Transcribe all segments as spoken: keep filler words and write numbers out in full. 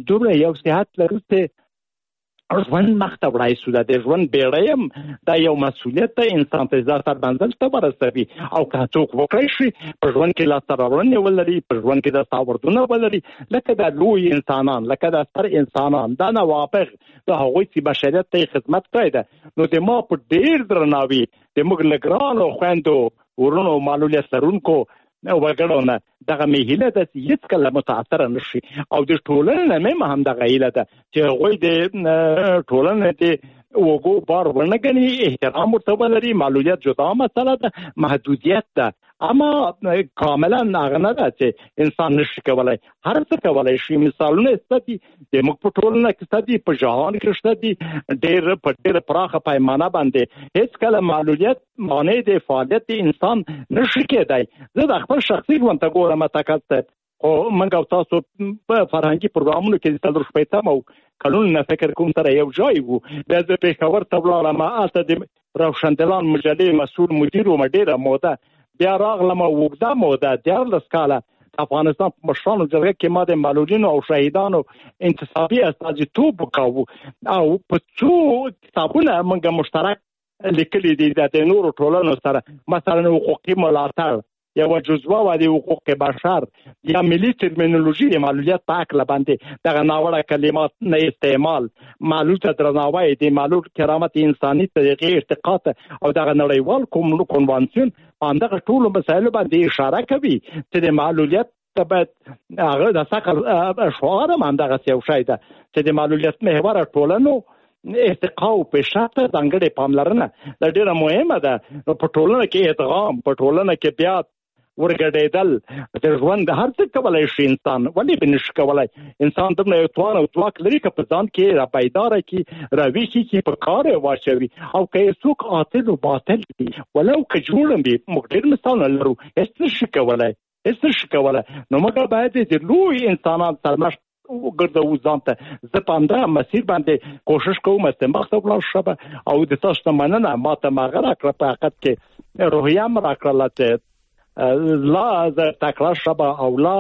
دومره یو صحت لرو چې ژوند مخته وړای شو د ژوند بیړیم دا یو مسؤلیت دی انسان ته ځان منزل ته ورسوي او که څوک وکړي شي په ژوند کې لاسته راوړنې ولري په ژوند کې د ساوردونه ولري لکه د لوی انسانان لکه د ستر انسانان دا نوابغ د هغوی چې بشریت ته خدمت کړی ده نو د ما په ډیر درناوي د موږ له ګرانو خویندو ورونو معلولیت لرونکو وګړو نه دغه مهیله ده چې هیڅکله متاثره نشي او د ټولنې نه هم همدغه هیله ده چې هغوی د ټولنې د وګو بار ونه ګڼي احترام ورته ولري معلولیت جدا مسله ده محدودیت ده اما کاملا هغه نه ده چې انسان نشي کولی هر څه کولی شي مثالونه شته دي د موږ په ټولنه کې شته دي په جهان کې شته دي ډېر په ډېر پراخه پیمانه باندې هېڅکله معلولیت مانع د فعالیت د انسان نشي کېدی زه د خپل شخصي ژوند ته ګورم تکل صاحب خو موږ او تاسو په فرهنګي پروګرامونو کې د څلور شپېتم او کلونو نه فکر کوم سره یو ځای وو بیا زه پېښور ته ولاړم هلته د روشندلان مجلې مسؤل مدیر وم ډېره موده بیا راغلم اوږده موده دیارلس کاله افغانستان په مشرانو جرګه کې ما د معلولینو او شهیدانو انتصابي استازیتوب وکاوه او په څو کتابونه موږ مشترک لیکلي دي د نورو ټولنو سره مثلا حقوقي ملاتړ یو جزوه و د حقوق بشر یا ملي ترمینولوژي د معلولیت په هکله باندې دغه ناوړه کلمات نه استعمال معلول ته درناوی د معلول کرامت انساني طریقې ارتقا او دغه نړیوال کوم کنوانسیون همدغه ټولو مسایلو باندې اشاره کوي چې د معلولیت ته باید هغه د ثقل شعار هم همدغسې یو شی ده چې د معلولیت محوره ټولنو ارتقا او پیشرفت ځانګړې پاملرنه دا ډېره مهمه ده په ټولنه کې ادغام په ټولنه کې بیا ورګډېدل د ژوند هر څه کولی شي انسان ولې به نشي کولی انسان دومره یو توان او ځواک لري که په ځان کې را بیداره کړي راویښي کړي په کار یې واچوي او که یې څوک عاطل و باطل وي ولو که جوړ وي موږ ډېر مثالونه لرو هېڅ نشي کولی هېڅ نشي کولی نو موږ باید د لوی انسانان سرمشق وګرځوو ځان ته زه په همدغه مسیر باندې کوشش کوم استماخ ته ولاړ شم او د تاسو نه مننه ما ته هغه راکړه په حقیقت کې روحیه هم راکړله چې لا زه تکړه شم او لا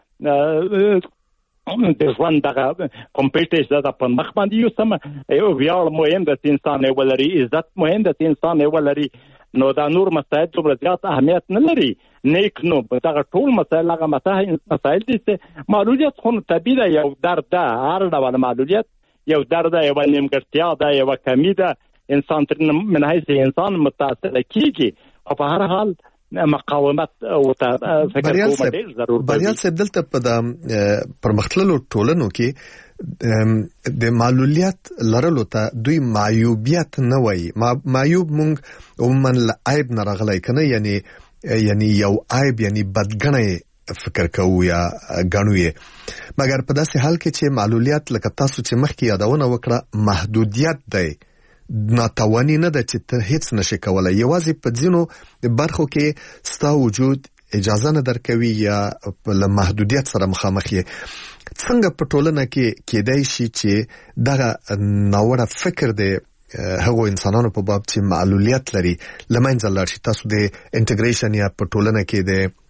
د ژوند دغه کمپیټیش زه په مخ باندې یوسم یو ویاړ مهم ده چې انسان یې ولري عزت مهم ده چې انسان یې ولري نو دا نور مسایل دومره زیات اهمیت نه لري نیک نو دغه ټول مسایل هغه مسایل دي چې معلولیت خو طبیعي ده یو درد ده هر ډول معلولیت یو درد ده یوه نیمګړتیا ده یوه کمي ده انسان تر من حیث انسان متاثره کیږي خو په هر حال مقاومت او فکر کوم ډېر ضرور دی بریال صاحب دلته په د پرمختللو ټولنو کې د معلولیت لرلو ته دوی معیوبیت نه وایي معیوب مونږ عموما له عیب نه راغلی کنه یعنی یعنی یو عیب یعنی بدګنی فکر کوو یا ګڼو یې مګر په داسې حال کې چې معلولیت لکه تاسو چې مخکې یادونه وکړه محدودیت دی ناتوانی نه ده چې ته هیڅ نشي کولای یوازې په ځینو برخو کې ستا وجود اجازه نه درکوي یا له محدودیت سره مخامخ یې څنګه په ټولنه کې کېدای شي چې دغه ناوړه فکر دی هغو انسانانو په باب چې معلولیت لري له منځه لاړ شي تاسو د انټیګریشن یا په ټولنه کې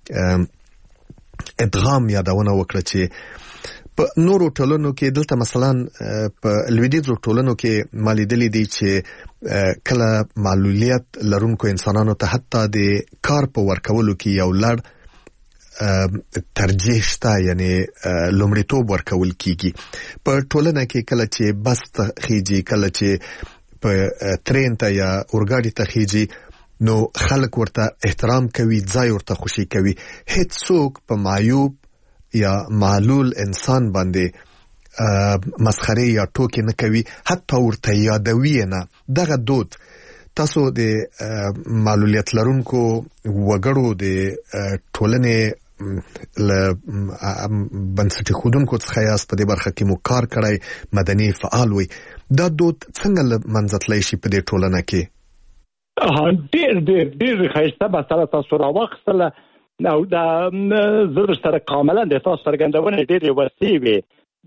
د ادغام یادونه وکړه چې په نورو ټولنو کې دلته مثلا په لویدیځو ټولنو کې ما لیدلي دي چې کله معلولیت لرونکو انسانانو ته حتی د کار په ورکولو کې یو لړ ترجیح شته یعنی لومړیتوب ورکول کیږي په ټولنه کې کله چې بس ته خیږي کله چې په ترین ته یا اورګاډي ته خیږي نو خلک ورته احترام کوي ځای ورته خوشي کوي هیڅ څوک په معیوب یا معلول انسان باندې مسخره یا ټوکې نه کوي حتی ورته یادوي نه دغه دود تاسو د معلولیت لرونکو وګړو د ټولنې له بنسټي ښودونکو څخه یاست په دې برخه کې مو کار کړی مدني فعال وي دا دود څنګه له منځه تللی شي په دې ټولنه کې ډېر ډېر ډېر ښایسته مسله تاسو راواخیستله او دا زه سره کاملا د تاسو څرګندونې ډېرې وسیع وې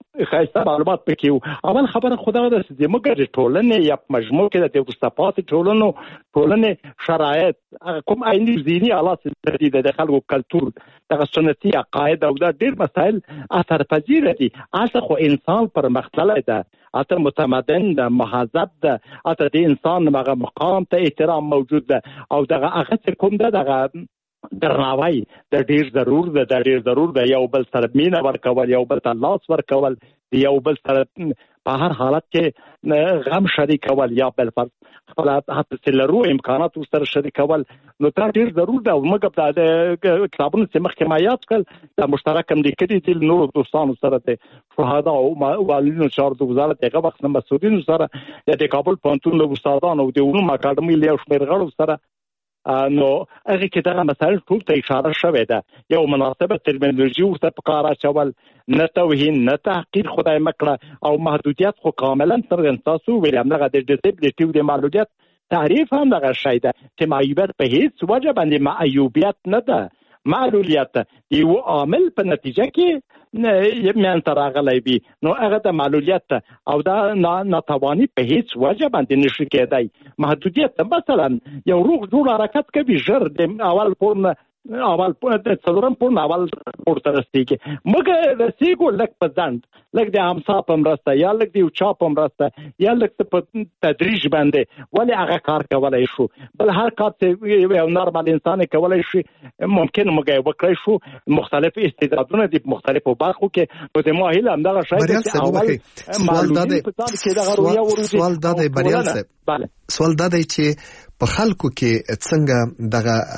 خاصه معلومات پکې اول خبره خدای د زموږ ټولنې یا مجموع کې د وسطپات ټولنو ټولنې شرایط کوم عیني ذهني حالات د خلکو کلتور د سنتي عقاید او د ډیر مسائل اثر پذیر دي. اصل خو انسان پر مختلف ده، اته متمدن ده، مهذب ده، اته د انسان مغه مقام ته احترام موجود ده او دغه هغه کوم ده دغه درناوی د ډیر ضرور ده د ډیر ضرور ده یو بل سره مینه ورکول، یو بل ته لاس ورکول، یو بل سره په هر حالت کې غم شریکول یا بل فرض خپل حتی لرو امکانات سره شریکول، نو دا ډیر ضرور ده. موږ د کتابونو چې مخکې ما یاد کړل د مشترک امریکایي دي نور دوستانو سره ته شهدا او والدینو چارو د وزارت هغه وخت مسؤلینو سره د کابل پوهنتون د استادانو او د علوم اکاډمي له شمیر غړو سره نو هغه کې دغه مسایل ټول ته اشاره شوې ده. یو مناسبه ترمینولوژي ورته په کار اچول، نه توهین نه تحقیر خدای مکړه او محدودیت خو کاملا څرګند تاسو ویل همدغه د ډیسبلیټي د معلولیت تعریف هم دغه شی ده چې معیوبیت په هیڅ وجه باندې معیوبیت نه ده، معلولیت یو عامل په نتیجه کې میان تر راغلی وي، نو هغه د معلولیت او دا ناتوانی په هیڅ وجه باندې نشي کېدای. محدودیت مثلا یو روغ جوړ حرکت کوي ژر د اول پورن اول د څلورم پورن اول پورته رسیږي، موږ رسیږو لږ په ځند، لږ د همسا په مرسته یا لږ د یو چا په مرسته یا لږ په تدریج باندې ولې هغه کار کولی شو. بل هر کار چې یو نارمل انسان کولی شي ممکن موږ یې وکړی شو، مختلف استعدادونه دي په مختلفو برخو کې، نو د ما هیله همدغه شی دی چې اول معلومین په ځان کې دغه رویه وروځي. سوال دا دی بریال صاحب، سوال دا دی چې په خلکو کې څنګه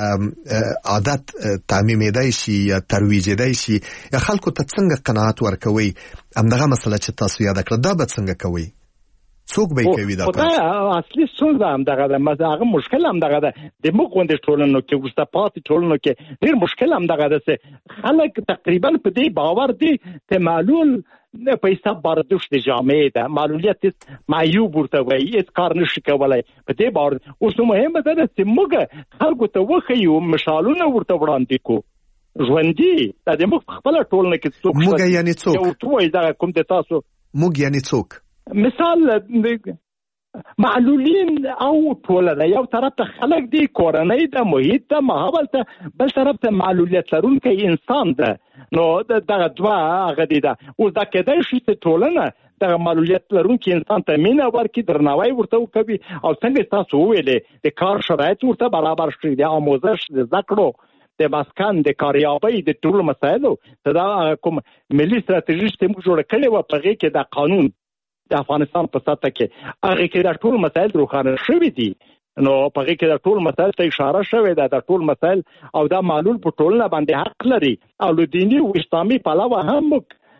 دغه عادت تعمیمېدای شي یا ترویجېدای شي یا خلکو ته څنګه قناعت ورکوي، همدغه مسله چې تاسو یاد کړه دا به څنګه کوي، څوک به کوي دا؟ خدای اصلي ستونزه همدغه ده، هغه مشکل همدغه ده د موږ غوندې ټولنو کې وروسته پاتې ټولنو کې ډېر مشکل همدغه ده چې خلک تقریبا په دې باور دي چې معلول په حساب باردوش د جامعې ده، معلولیت معیوب ورته وایي، هېڅ کار نشي کولی په دې باور. اوس نو مهمه ده چې موږ خلکو ته وښیو، مثالونه ورته وړاندې کړو ژوندي، دا د موږ په خپله ټولنه کې څوک موږ یعنې څوک یو ورته وایي دغه کوم د تاسو موږ یعنې څوک مثال معلولین او ټولنه، یو طرف ته خلک دي، کورنۍ ده، محیط ده، ماحول ته، بل طرف ته معلولیت لرونکی انسان ده، نو دغه دوه هغه دي ده. اوس دا کېدای شي چې ټولنه دغه معلولیت لرونکی انسان ته مینه ورکړي، درناوی ورته وکوي او څنګه تاسو وویلې د کار شرایط ورته برابر شي، د آموزش، د زده کړو، د مسکن، د کاریابۍ، د ټولو مسایلو دا کوم ملي ستراتیژي چې موږ جوړه کړې وه په هغې کې د قانون د افغانستان په سطح کې هغه کې دا ټول مسایل روښانه شوي دي، نو په هغه کې دا ټول مسایل ته اشاره شوې ده، دا ټول مسایل او دا معلول په ټولنه باندې حق لري او له دیني او اسلامي پلوه هم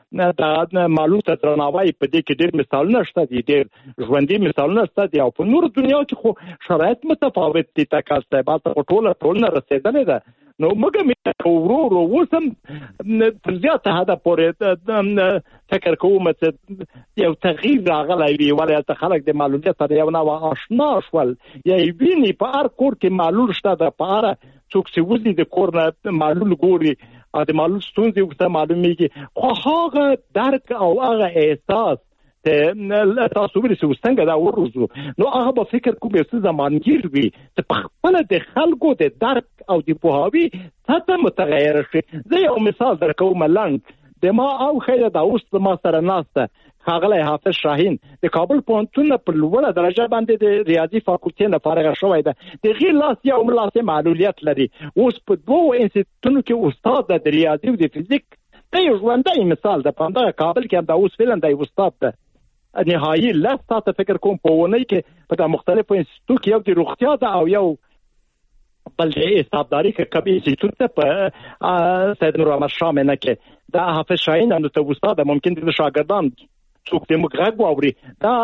دا معلول ته درناوی په دې کې ډېر مثالونه شته دي، ډېر ژوندي مثالونه شته دي او په نور دنیا کې خو شرایط متفاوت دي. تکا استعبال ته ټوله ټولنه رسېدلې ده، نو موږ مې ورو ورو اوس هم تر زیاته حده پورې فکر کوم چې یو تغییر راغلی وي، ولې هلته خلک د معلولیت سره یو نوع اشنا شول، یا یې ویني په هر کور کې معلول شته ده، په هره څوک چې وځي د کور نه معلول ګوري او د معلول ستونزې ورته معلومیږي، خو هغه درک او هغه احساس تاسو ویل چې څنګه دا وروزو، نو هغه به فکر کوم یو څه زمانګیر وي چې په خپله د خلکو د درک او د پوهاوي سطح متغیره شي. زه یو مثال درکوم لنډ، د ما او خیره دا اوس ما سره ناسته ښاغلی حافظ شاهین د کابل پوهنتون په لوړه درجه باندې د ریاضي فاکولټې نه فارغه شوی ده، د هغې لاس یو لاس معلولیت لري، اوس په دوو انسټیټونو کې استاد ده د ریاضي او د فزیک، دا یو ژوندی مثال ده. په همدغه کابل کې هم دا اوس فعلا دی استاد ده، نهایي لس ساعته فکر کوم په اونۍ کې په مختلفو انسټیټو کې، یو د روغتیا ده او یو بل د حسابداري کې کبي انسټیټوت ده په سید نور احمد شاه مینه کې. دا حافظ شاهین هم ته استاد ده، ممکن د شاګردان څوک د موږ غږ واوري، دا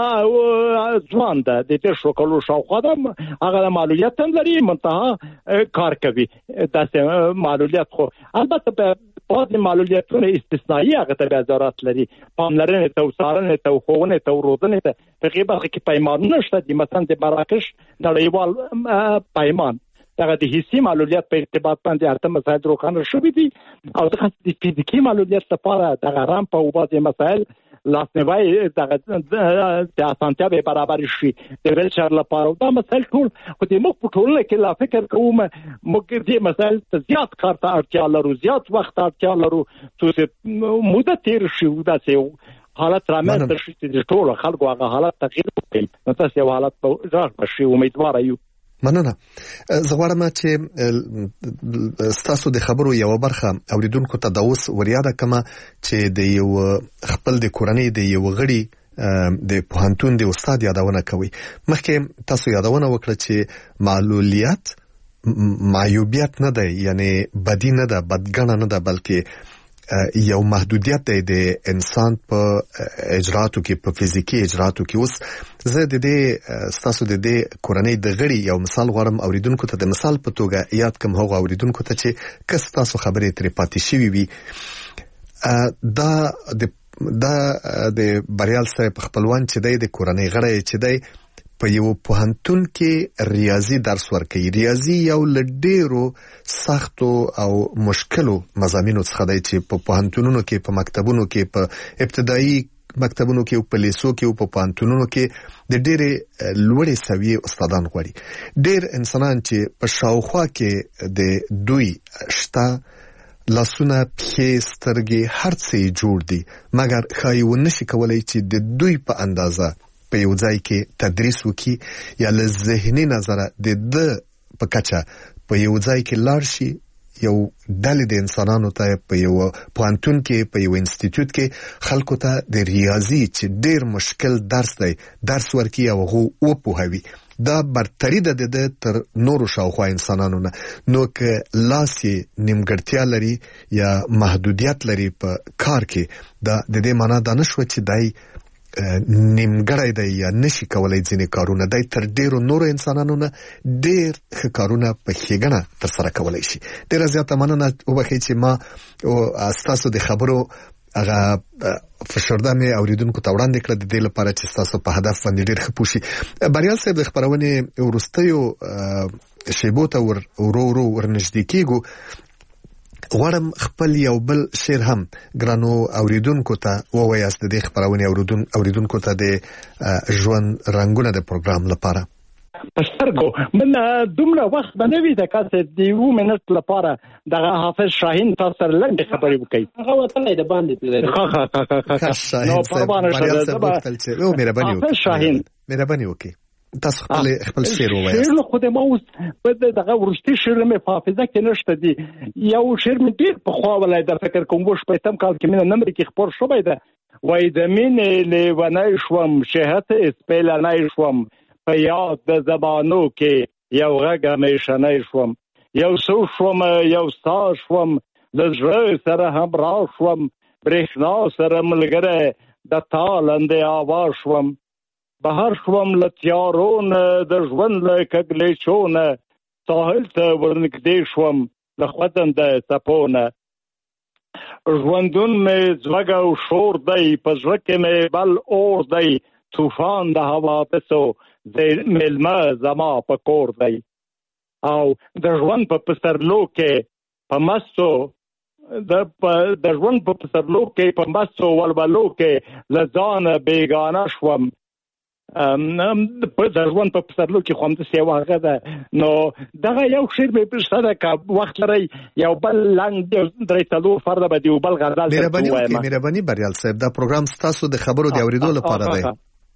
ځوان ده، د دېرشو کالو شاوخوا ده، هغه د معلولیت هم لري، منتها کار کوي، داسې معلولیت. خو البته په بعضې معلولیتونه استثنایي هغه ته بیا ضرورت لري، پاملرنې ته او څارنې ته او ښوونې ته او روزنې ته. په هغې برخه کې پیمانونه شته دي، مثلا د مراکش نړیوال پیمان دغه د حسي معلولیت په ارتباط باندې اته مسایل روښانه شوي دي او دغه د فزیکي معلولیت لپاره دغه رام په وباسي مسایل لاسنیوي دغه د اسانتیا به برابر شي د ویلچر لپاره دا مسایل ټول خو د موږ په ټولنه کې لا فکر کوم موږ دې مسایل ته زیات کار ته اړتیا لرو زیات وخت اړتیا لرو چې مدته تیر شي دا چې حالت رامنځته شي چې ټول خلکو هغه حالت تغییر وکړي نو تاسو یو حالت په ځای شي امیدوار یو مننه زه غواړم چې ستاسو د خبرو یو برخه اوریدونکو ته د اوس وریاده کما چې د یو خپل د کورنۍ د یو غړي د پوهنتون د استاد یادونه کوي مخکې تاسو یادونه وکړه چې معلولیت معیوبیت نه ده یعنی بدی نه ده بدګنه نه ده بلکې یو محدودیت دی د انسان په اجراتو کې په فزیکی اجراتو کې اوس زه د دې ستاسو د دې کورنۍ د غړي یو مثال غواړم اوریدونکو ته د مثال په توګه یاد کوم هغه اوریدونکو ته چې کس تاسو خبرې ترې پاتې شوي وي دا د دا د بریال صاحب خپلوان چې دی د کورنۍ غړي چې دی په یو پوهنتون کې ریاضي درس ورکوي ریاضي یو لډیرو سختو او مشکلو مضامینو څخه دی چې په پوهنتونونو کې په مکتبونو کې په ابتدایي مکتبونو کې او په لیسو کې او په پوهنتونونو کې د ډېرې لوړې سویې استادان غواړي ډېر انسانان چې په شاوخوا کې د دوی شته لاسونه پښې سترګې هر څه جوړ دي مګر ښایي ونشي کولای چې د دوی په اندازه په یو ځای کې تدریس وکي یا له ذهني نظره د د په کچه په یو ځای کې لاړ شي یو ډلې د انسانانو ته په یو پوهنتون کې په یو انسټیټیوټ کې خلکو ته د ریاضي چې ډېر مشکل درس دی درس ورکي او هغه وپوهوي دا برتری ده د تر نورو شاوخوا انسانانو نه نو که لاس یې نیمګړتیا لري یا محدودیت لري په کار کې دا د دې معنا دا نشوه چې دای نیمګړی دی یا نشي کولای ځینې کارونه دی تر ډیرو نورو انسانانو نه ډیر ښه کارونه په ښېګڼه ترسره کولی شي ډیره زیاته مننه وبخئ چې ما ستاسو د خبرو هغه فشرده مې اوریدونکو ته وړاندې کړه د دې لپاره چې ستاسو په هدف باندې ډیر ښه پوه شي بریال صاحب د خپرونې وروستیو شیبو ته ورو ورو ورنږدې کېږو غواړم خپل یو بل شعر هم ګرانو اوریدونکو ته ووایاست د دې خپرونې اوریدونکو ته د ژوند رنګونه د پروګرام لپاره پښترګو من دومره وخت باندې وی د کاسه دی و منټ لپاره د حافظ شاهین تاسو سره لنډه خبرې وکړي هغه وطن د باندې تللی ها ها ها نو پروانه شته او مهرباني وکړئ شاهین مهرباني وکړئ تاسو خپل خپل شعر ووایاست شعر خو د ما اوس په دغه ورشتي شعر مې په حافظه کې نشته دي یو شعر مې ډیر په خوا ولای د فکر کوم وش په تم کال کې مې نمبر کې خبر شوی ده وای د مینې لیونای شوم شهت اسپیلنای شوم په یاد د زبانو کې یو غږ همیشنای شوم یو سو شوم یو سا شوم د زړه سره هم را شوم برېښنا سره ملګری د تالندې آواز شوم بهر شوم له تیارون د ژوند له کږلېچونه ساحل ته ورنږدې شوم له خوځنده څپونه ژوندون مې ځوږ او شور دی په زړه کې مې بل اور دی طوفان د حوادثو مېلمه زما په کور دی او د ژوند په پسرلو کې په مستو د د ژوند په پسرلو کې په مستو ولولو کې له ځانه بېګانه شوم په د ژوند په پسرلو کې خو همداسې یو هغه ده نو دغه یو شعر مې پېښته ده که وخت لرئ یو بل لنډ درې څلور فرده به د یو بل غزل مهرباني وکړئ مهرباني بریال صاحب دا پروګرام ستاسو د خبرو د اورېدو لپاره دی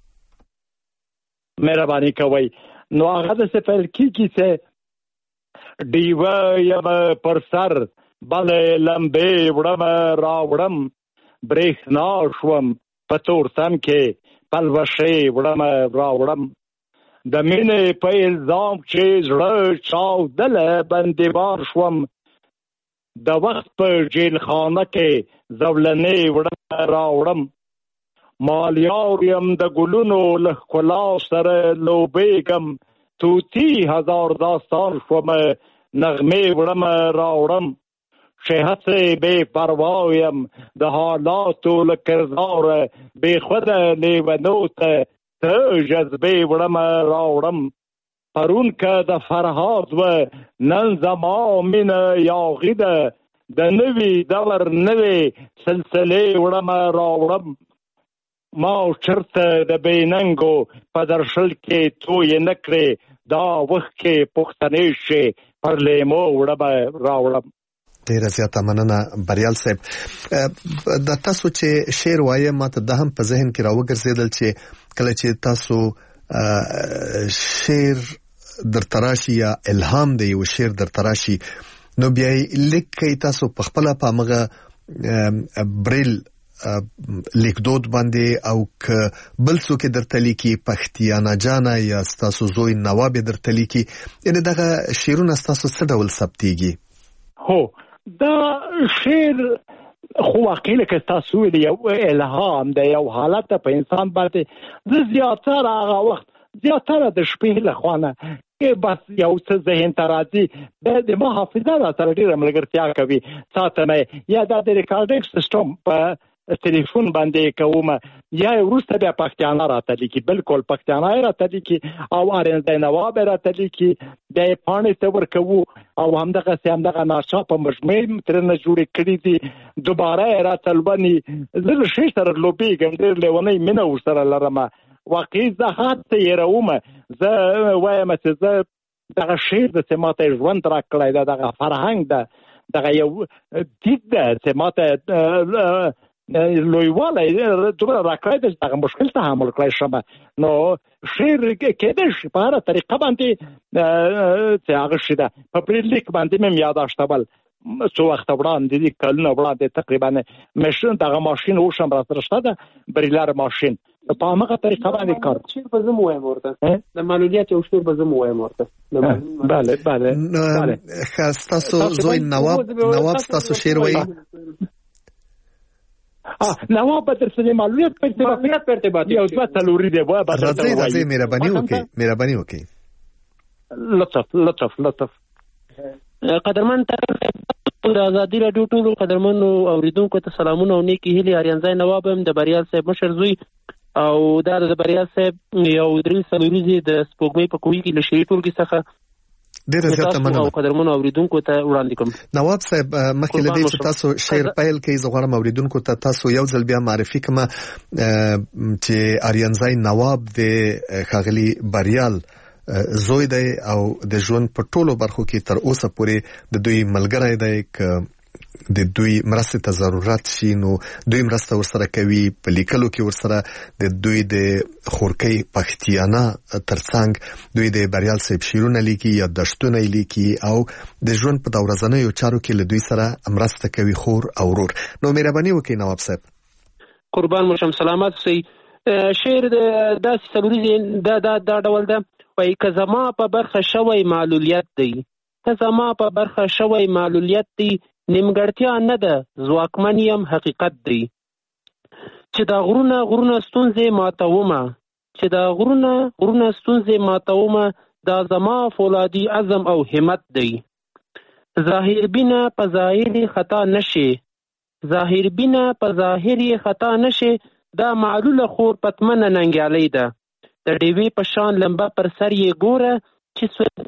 مهرباني کوئ نو هغه داسې پیل کېږي چې ډیوه یم پر سر بلې لمبې وړم راوړم برېښنا شوم په تورتم کې پلوشې وړم راوړم د مینې په الزام چې زړه چاودله بندیوان شوم د وخت په جیل خانه کې زولنې وړم راوړم مالیار یم د ګلونو له ښکلا سره لوبېږم توتی هزار داستان شوم نغمې وړم راوړم شهڅې بې پروا یم د حالاتو له کرداره بې خوده لیونو ته ته جذبې وړم راوړم پرون که د فرهاد و نن زما مینه یاغي ده د نوي دور نوي سلسلې وړم راوړم ما چرته د بېننګو په درشل کې توی نه کړې دا وخت کې پښتنې شي پر لیمو وړم راوړم. ډیره زیاته مننه بریال صاحب. د تاسو چې شعر وایي ماته د هم په ذهن کې راوګرځېدل چې کله چې تاسو شعر در تراشي یا الهام دی یو شعر در تراشي نو بیا لیکي تاسو په خپل په مغه بریل لیکدود باندې او ک بل څوک درته لیکي پښتیانا جانا یا تاسو زوی نواب درته لیکي یعنی دغه شعرونه تاسو څه ډول ثبتيږي؟ هو دا شعر خو واقعي که تاسو ویل یو الهام دی یو حالت په انسان باندې زه زیاتره هغه وخت زیاتره د شپې له خوانه کې بس یو څه ذهن ته راځي د ما حافظه را سره ډېره ملګرتیا کوي ساتنه یا د ریکارډینګ سیستم په ټلیفون باندې کومه یا وروسته بیا پښتانه راته لیکي بالکل پښتانه راته لیکي او ارنځ نواب راته لیکي د پانی ته ورکو او همدغه سم دغه ناشا په مجموعه ترنه جوړ کړی دي دوباره راته لبني زه شي سره لوبي ګندر لونی منه ورسره لرم واقعي زهات یې راومه زه وایم چې زه دغه شعر د سماته ژوند را کړی دا دغه فرهنګ ده دغه یو دید ده سماته لویواله دومره راکړی چې دغه مشکل تحمل کړی شم نو شعر کېدای شي په هره طریقه باندې چې هغه شي ده په بریلیک باندې مې یاداشته بل څو وخت وړاندې دي کلونه وړاندې تقریبا ماشین دغه ماشین اوشم را سره شته ده بریلر ماشین په هغه طریقه باندې کار شعر په زمو وایم ورته د معلولیت او شعر په زمو وایم ورته بله بله بله تاسو زوی نواب نواب تاسو شعر وایي نواب بدر سلیم معلومیت پر معلومیت پر ارتباط یو ځوات تلوري دی وای بدر راځي راځي مهرباني وکړئ مهرباني وکړئ لطف لطف لطف قدرمن د ازادي رادیو ټولو قدرمنو اوریدونکو ته سلامونه او نیکی هیلې اریانځای نواب هم د بریال صاحب مشر زوی او دا د بریال صاحب یو درې څلوريزي د سپوږمۍ په کوی کې له شری ټولګي څخه ډیره زیاته مننه او قدرمنو اوریدونکو ته وړاندې کوم. نواب صاحب مخکې لدی چې تاسو شعر پیل کې زه غواړم اوریدونکو ته تاسو یو ځل بیا معرفي کړم چې اریانځای نواب د ښاغلي بریال زوی دی او د ژوند په ټولو برخو کې تر اوسه پورې د دوی ملګری دی ک د دوی مرسته ته ضرورت شي نو دوی مرسته ورسره کوي په لیکلو کې ورسره د دوی د خورکۍ پښتیانا ترڅنګ دوی د بریال صاحب شیرونه لیکي یا دشتونه لیکي او د ژوند په دورځنیو چارو کې له دوی سره مرسته کوي خور او ورور. نو مهرباني وکړئ نواب صاحب. قربان مشم سلامات سي. شعر د داسې سلوري دا دا دا ډول ده وای که زما په برخه شوی معلولیت دی که زما په برخه شوی معلولیت دی نیمګړتیا نه ده ځواکمن یم حقیقت دی چې دا غرونه غرونه ستونزې ماتومه چې دا غرونه غرونه ستونزې ماتومه دا زما فولادي عزم او همت دی ظاهر بینه په ظاهري خطا نشي ظاهر بینه په ظاهري خطا نشي دا معلوله خور پتمنه ننګیالۍ ده د ډیوې په شان لمبه پر سر یې ګوره چې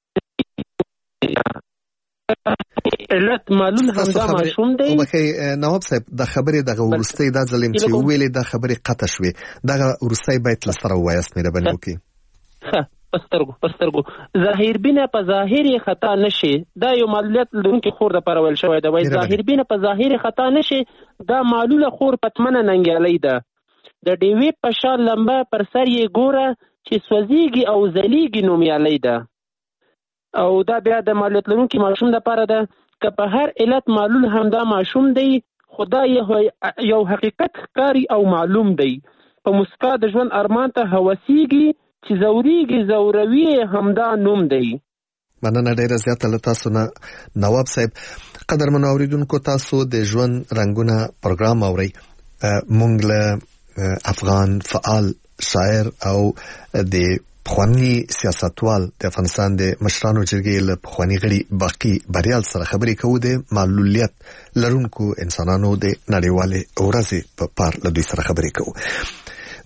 علت معلول همدا ماشوم دی. وبخې نواب صاحب د خبرې دغه ورستۍ دا ځلیم چې ویلې د خبرې قطع شوې دغه ورستۍ باید لسره وایاست مهرباني وکړئ. ښه پسترګو پسترګو ظاهر بینه په ظاهري خطا نشي دا یو معلولیت لرونکي خور د پاره ویل شوی دی وایي ظاهر بینه په ظاهري خطا نشي دا معلوله خور پتمنه ننګیالۍ ده د ډیوې په شان لمبه پر سر یې ګوره چې سوځېږي او ځلیږي نومیالۍ ده او دا بیا د معلولیت لرونکي ماشوم دپاره ده که په هر علت معلول همدا ماشوم دی خدا یو حقیقت ښکاري او معلوم دی په مسکا د ژوند ارمان ته هوسیږي چې زورېږي زوروي همدا نوم دی. مننه ډیره زیاته له تاسو نه نواب صاحب. قدرمنو اوریدونکو تاسو د ژوند رنګونه پروګرام اورئ. مونږ له افغان فعال شاعر او د پخوانی سیاستوال د افغانستان د مشرانو جرګې له پخوانی غړي باقي بریال سره خبرې کوو د معلولیت لرونکو انسانانو د نړیوالې ورځې په پار له دوی سره خبرې کوو.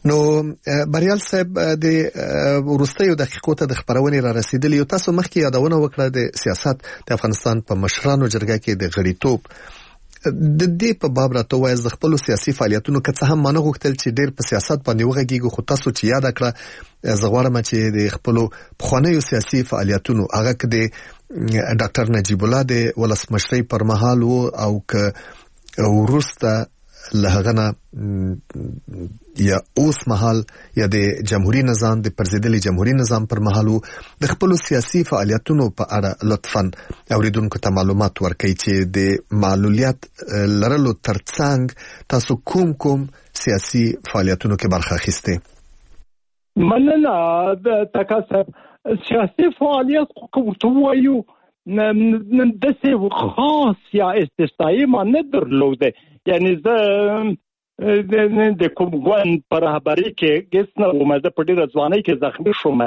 نو بریال صاحب د وروستیو دقیقو ته د خبرونې را رسیدلی یو تاسو مخکې یادونه وکړه د سیاست د افغانستان په مشرانو جرګه کې د غړیتوب د دې په باب راته وایي د خپل سیاسي فعالیتونو که څه هم مانه غوښتل چې ډېر په سیاست باندې وغږیږو خو تاسو چې یاد کړه زه غواړم چې د خپل پخوانیو سیاسي فعالیتونو هغه کې د ډاکټر نجیب الله د ولسمشرۍ پر مهال وو او که وروسته له هغه نه یا اوس مهال یا د جمهوریت نظام د پرزیدلي جمهوریت نظام پر مهال د خپل سیاسي فعالیتونو په اړه لطفاً اوریدونکو ته معلومات ورکړئ چې د معلولیت لرلو ترڅنګ تاسو کوم کوم سیاسي فعالیتونو کې برخه اخیستې؟ مننه د تکاسب سیاسي فعالیت کوم وایو نن د څه خاص یا استثنایی ما نه درلوده، یعنی زه د کوم ګوند پر رهبري کې هیڅ نه وم، زه په ډېره ځوانۍ کې زخمي شوم.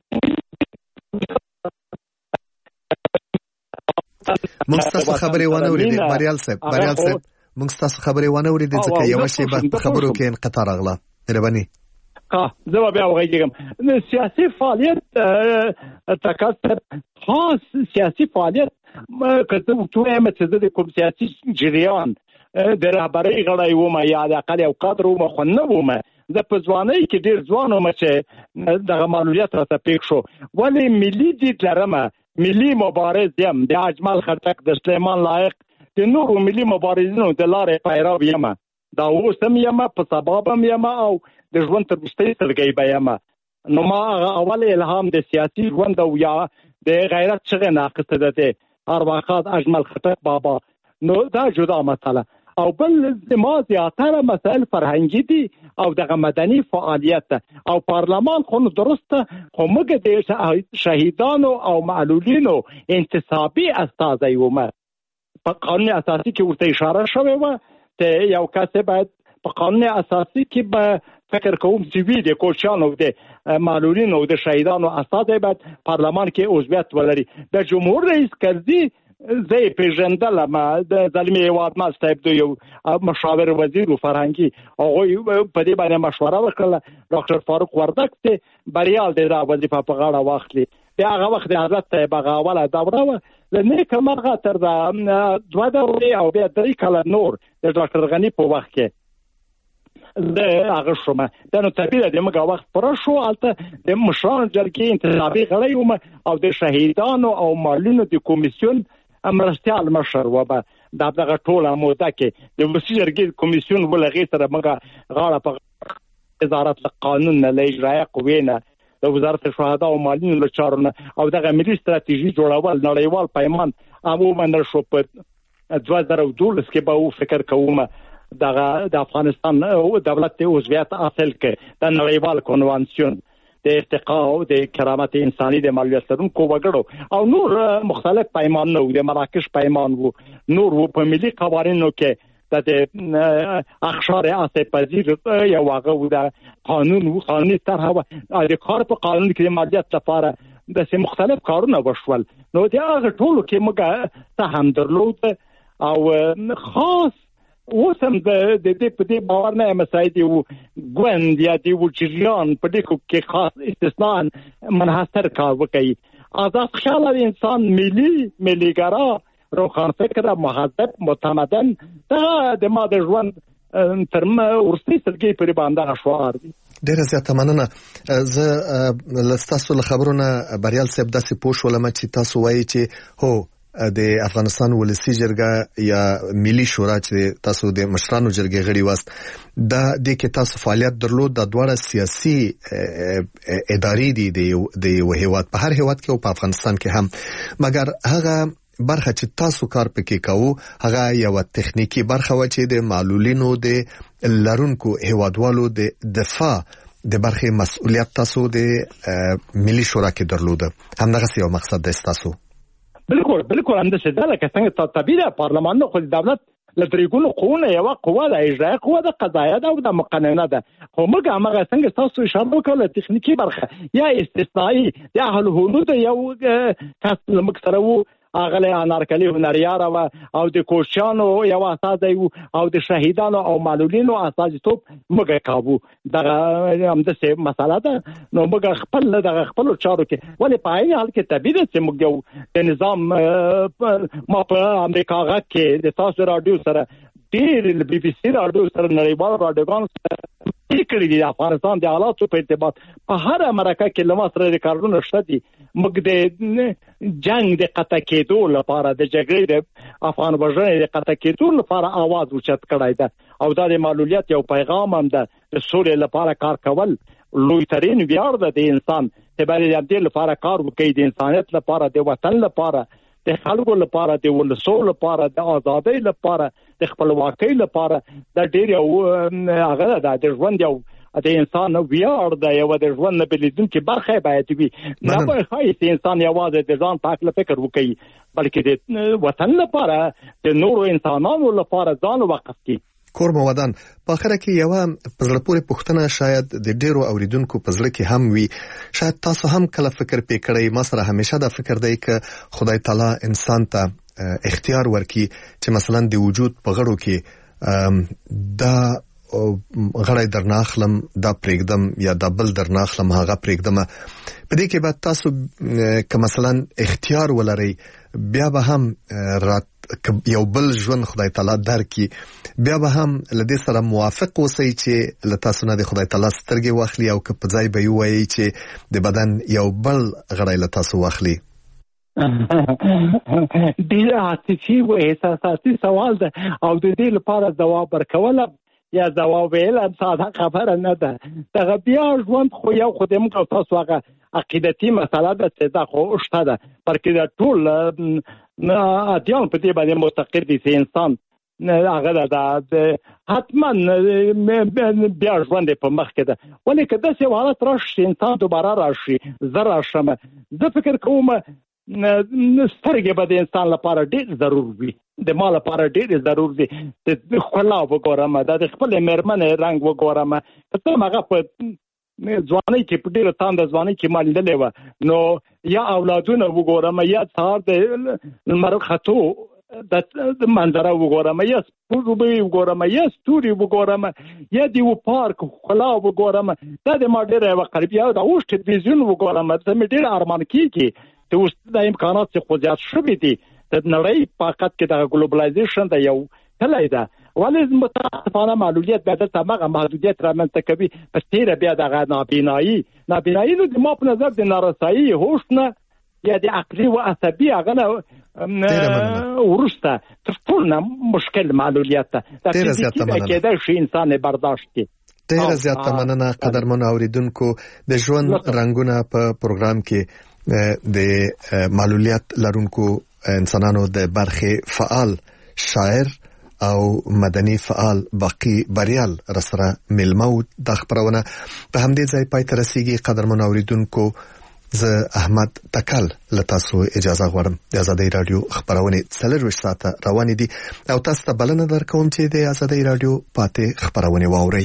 موږ ستاسو خبرې ونه اورېدې بریال صاحب بریال صاحب موږ ستاسو خبرې ونه اورېدې ځکه یوه شېبه په خبرو کې انقطاع راغله. مهرباني ها زه به بیا وغږیږم. سیاسي فعالیت تکاسب خاص سیاسي فعالیت که زه ووایم چې زه د کوم سیاسي جریان د رهبرۍ غړی وم یا د اقل یو قدر وم خو نه وم، زه په ځوانۍ کې ډېر ځوان وم چې دغه معلولیت راته پېښ شو. ولې ملي دید لرم، ملي مبارز یم، د اجمل خټک د سلیمان لایق د نورو ملي مبارزینو د لارې پیرو یم، دا اوس هم یم، په سبا به هم یم او د ژوند تر وروستۍ سلګۍ به یم. نو ما هغه اول الهام د سیاسي ژوند او یا د غیرت چغې نه اخیسته ده د ارواښاد اجمل خټک بابا. نو دا جدا مسله. او بل زما زیاتره مسائل فرهنګي دي او دغه مدني فعالیت او پارلمان خو درسته، خو موږ د شهیدانو او معلولینو انتصابي استازی وم. په قانون اساسي کې ورته اشاره شوې وه چې یو کس باید په قانون اساسي کې به فکر کوم چې وي د کوچیانو د معلولینو د شهیدانو استازی باید پارلمان کې عضویت ولري. د جمهور رئیس کرزي زه یې پېژندلم، د زلمي هېواد مل صاحب د یو مشاور وزیر و فرهنګي، هغوی په دې باندې مشوره وکړله ډاکټر فاروق وردک چې بریال دی دا وظیفه په غاړه واخلي. بیا هغه وخت د حضرت صاحب هغه اوله دوره وه، له نیکه مرغه تر د دوه دورې او بیا درې کاله نور د ډاکټر غني په وخت کې د هغه شوم. دا نو طبیعي د موږ وخت پوره شو، هلته د مشرانو جرګې انتخابي غړی وم او د شهیدانو او معلولینو د کمیسیون مرستیال مشر وبه. دا دغه ټوله موده کې د ولسي جرګې کمیسیون ولغې سره موږ غاړه په وزارت قانون نه له اجرایه قوې نه د وزارت شهدا او معلولینو له چارو نه او دغه ملي ستراتیژي جوړول نړیوال پیمان عموما شو په دوه زره دولس کې به فکر کوم دغه د افغانستان دولت د عضویت اصل کې د نړیوال کنوانسیون د ارتقا او د کرامت انساني د معلولیت لرونکو وګړو او نور مختلف پیمانونه و، د مراکش پیمان وو، نور وو په ملي قوانینو کې د اخشار اساس پذیر یو هغه و، د قانون و قانوني طرحه و، د کار په قانون کې د مالیات لپاره د سه مختلف کارونه وشول. نو د هغه ټولو کې موږ ته هم درلود او خاص اوس هم د دې په دې باور نه یم چې د ګوند یا د جریان په دې کې خاص استثنا منحصر کار وکړي. آزاد خیال انسان ملي ملیګرا روښان فکره مهذب متمدن دا د ما د ژوند تر ورستي سرګي پر باندې شعار دي. ډیره زیاته مننه. زه لستاسو له خبرونه بریال صاحب داسې پوه شولم چې تاسو وایي چې هو د افغانستان ولسی جرګه یا ملي شورا چې تاسو د مشرانو جرګې غړي واست دا د کې تاسو فعالیت درلود، د دواړه سیاسي ادارې دي د یو هیواد په هر هیواد کې او په افغانستان کې هم، مګر هغه برخه چې تاسو کار پکې کوو هغه یو تخنیکی برخه و چې د معلولینو د لرونکو هیوادوالو د دفاع د برخه مسؤلیت تاسو د ملي شورا کې درلوده. همدغه یو مقصد دی تاسو؟ بالکل بالکل همداسې ده، لکه څنګه طبیعي ده پارلمان خو د دولت له درېګونو قوونه یوه قوه ده، اجرایه قوه ده، قضایه ده او د مقننه ده. خو موږ همغه څنګه تاسو اشاره وکړله تخنیکي برخه یا استثنایي یا اهل هنود یو کس له موږ سره و اغله انارکلی هنریار او د کوشانو یو اساس دی او د شهیدانو او معلولینو اساس توپ مګه کابو دغه هم د څه مسله ده نو مګه خپل دغه خپل چارو کې ولې پای حال کې تبعید چې مګو د نظام ما په امریکا غا کې د تاسو رادیو سره ډیر بي بي سي رادیو سره نړیوال رادیوګان کړي دي افغانستان د حالاتو په ارتباط په هر امریکا کې لمس سره ریکارډونه شته دي موږ د جنگ د قطع کېدو لپاره د جګړې د افغان وژنې د قطع کېدو لپاره आवाज اوچت کړای ده او دا د معلولیت یو پیغام هم ده د سولې لپاره کار کول لوی ترين ویاړ ده د انسان چې باندې د لپاره کار وکړي د انسانیت لپاره د وطن لپاره د خلکو لپاره د ولسو لپاره د ازادۍ لپاره د خپلواکۍ لپاره د ډېر یو هغه د ژوند یو د انسان ویاړ د یو د ژوند نه بلیدونکو برخه باید وي نه به هیڅ انسان یوازې د ځان پاک لپاره فکر وکړي بلکې د وطن لپاره د نورو انسانانو لپاره ځان وقف کړي کور مودان په اخر کې یو پزړه پورې پښتنه شاید د ډیرو اوریدونکو پزړه کې هم وي شاید تاسو هم کله فکر پکړی ما سره همیشه دا فکر دی چې خدای تعالی انسان ته اختیار ورکي چې مثلا د وجود په غړو کې دا غړی درناخلم دا پرېږدم یا دا بل درناخلم هغه پرېږدم په دې کې بعد تاسو که مثلا اختیار ولرئ بیا به هم رات یو بل ژوند خدای تعالی درکې بیا به هم لدې سره موافق اوسئ چې له تاسو نه د خدای تعالی سترګې واخلي او که په ځای به یې وایي چې د بدن یو بل غړی له تاسو واخلي ډېر عاطفي او احساساتي سوال ده او د دې لپاره ځواب ورکول یا ځواب ویل ساده خبره نه ده دغه بیا ژوند خو یو خو د موږ تاسو هغه عقیدتي مسله ده چې دا خو شته ده پرکې دا ټول نه اتیان په دې باندې مستقر دي چې انسان هغه دا حتما بیا ژوند په مخ کې ده ولې که داسې حالت راشي انسان دوباره راشي زه راشم زه فکر کوم سترګې به د انسان لپاره ډېر ضرور وي د ما لپاره ډېر ضرور دي د ښکلا وګورم د خپل مېرمنې رنګ وګورم ته هغه په ځوانۍ کې په ډېره تانده ځوانۍ کې ما لیدلې وه نو یا اولادونه وګورم یا سهار د لمر ختو د منظره وګورم یا سپوږمۍ وګورم یا ستوري وګورم یا د یو پارک ښکلا وګورم دا د ما ډېره یوه قریبه د اوس تلویزیون وګورم ته مې ډېر ارمان کېږي چې اوس د امکانات څخه زیات شوي دي د نړۍ په حقیقت کې د ګلوبلایزیشن د یو کلی ده ولې متاسفانه معلولیت به دلته هغه محدودیت رامنځته کوي په تیره بیا دغه نابینایي نابینایي نو د ما په نظر د نارسایي هوش نه یا د عقلي و عصبي هغه نه ورسته تر ټول نه مشکل معلولیت ده ډېره زیاته مننه کېدای شي انسان برداشت کړي ډېره زیاته مننه قدرمن اوریدونکو د ژوند رنگونه په پروګرام کې د معلولیت لرونکو انسانانو د برخې فعال شاعر او مدني فعال باقی بریال رسره ملمو د خبرونه په همدې ځای پای ته رسیدي قدرمن اوریدونکو زه احمد تکل لتاسو اجازه غواړم د آزادۍ رادیو خبرونه څلور ساعته روان دي او تاسو ته بلنه درکوم چې د آزادۍ رادیو پاتې خبرونه واورئ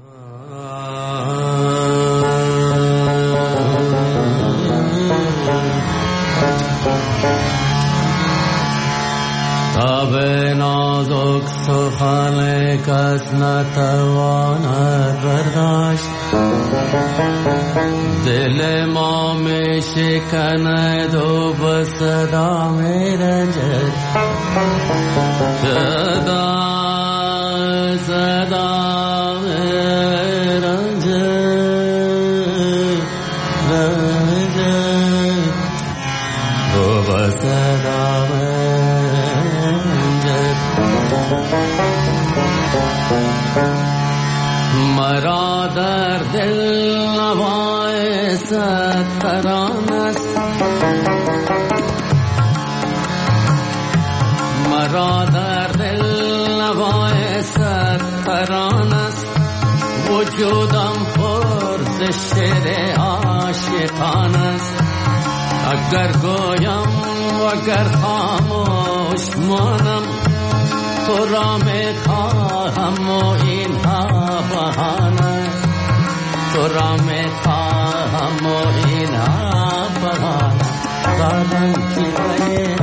تابه نازک سخن کس نتواند برداشت دل ما می شکند و به صدا می رنجد صدا صدا می رنجد رنجد و به صدا می مرا در دل نوای صد ترانه است مرا در دل نوای صد ترانه است وجودم پر ز شعر عاشقانه است اگر گویم و اگر خاموش مانم تو را می خواهم و اینها بهانه تو را می خواهم و اینها بهانه دادن که